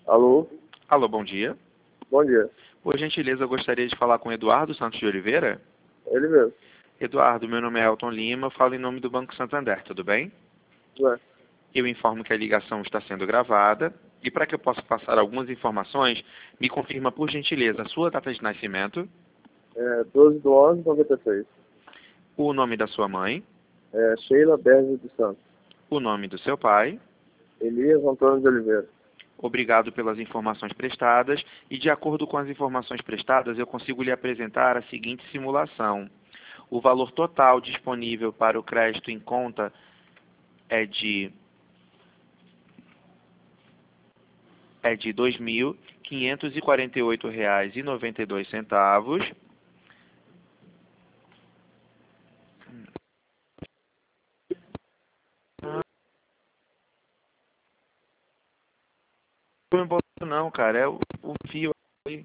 Alô, Alô, bom dia. bom dia. Por gentileza, eu gostaria de falar com Eduardo Santos de Oliveira. Ele mesmo. Eduardo, meu nome é Elton Lima, eu falo em nome do Banco Santander, tudo bem? Ué, Eu informo que a ligação está sendo gravada e para que eu possa passar algumas informações, me confirma por gentileza a sua data de nascimento, 12/11/96. o nome da sua mãe, Sheila Berge dos Santos. o nome do seu pai. Elias Antônio de Oliveira. Obrigado pelas informações prestadas e, de acordo com as informações prestadas, eu consigo lhe apresentar a seguinte simulação. O valor total disponível para o crédito em conta é de R$ 2.548,92. Não boto não, cara, é o fio aí.